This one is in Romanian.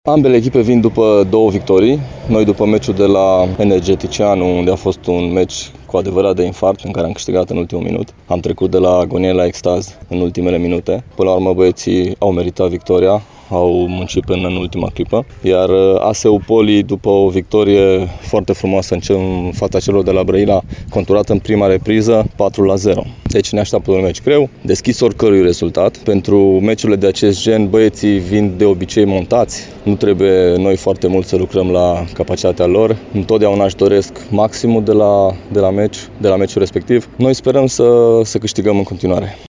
Ambele echipe vin după două victorii. Noi după meciul de la Energeticianu, unde a fost un meci cu adevărat de infarct, în care am câștigat în ultimul minut. Am trecut de la agonie la extaz în ultimele minute. Până la urmă băieții au meritat victoria, au muncit până în ultima clipă. Iar ASU Poli, după o victorie foarte frumoasă în fața celor de la Brăila, conturată în prima repriză, 4-0. Deci ne așteaptă un meci greu, deschis oricărui rezultat. Pentru meciurile de acest gen, băieții vin de obicei montați. Nu trebuie noi foarte mult să lucrăm la capacitatea lor. Întotdeauna își doresc maximul de la meciul respectiv. Noi sperăm să câștigăm în continuare.